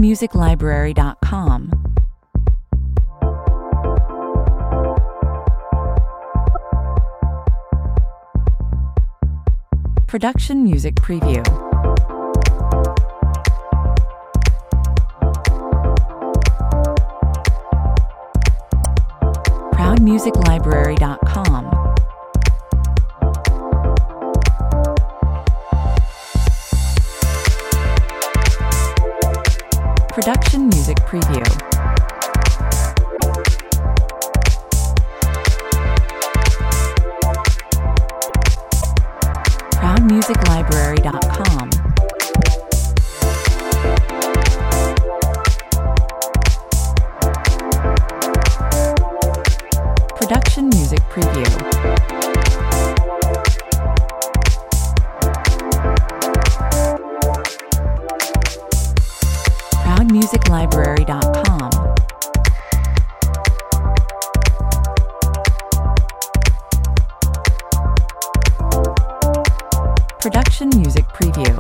ProudMusicLibrary.com. Production Music Preview. ProudMusicLibrary.com. Production Music Preview. ProudMusicLibrary.com. Production Music Preview. ProudMusicLibrary.com. Production Music Preview.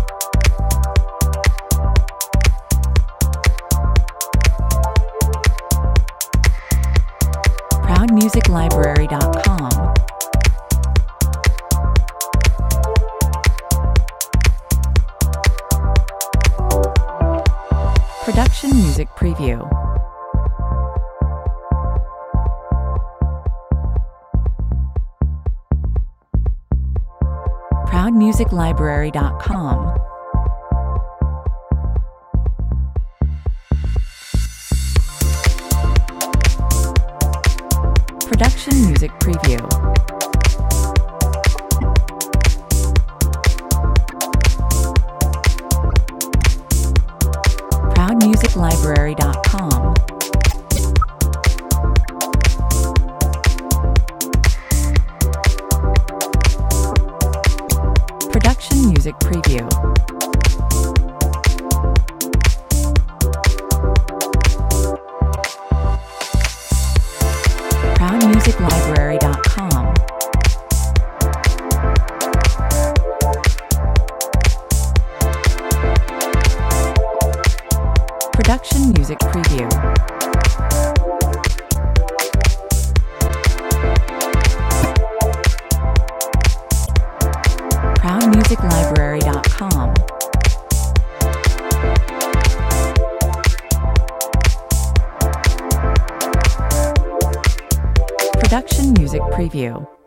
ProudMusicLibrary.com. Production Music Preview. ProudMusicLibrary.com. Production Music Preview. ProudMusicLibrary.com. Production Music Preview. ProudMusicLibrary.com. Production Music Preview. ProudMusicLibrary.com. Production Music Preview.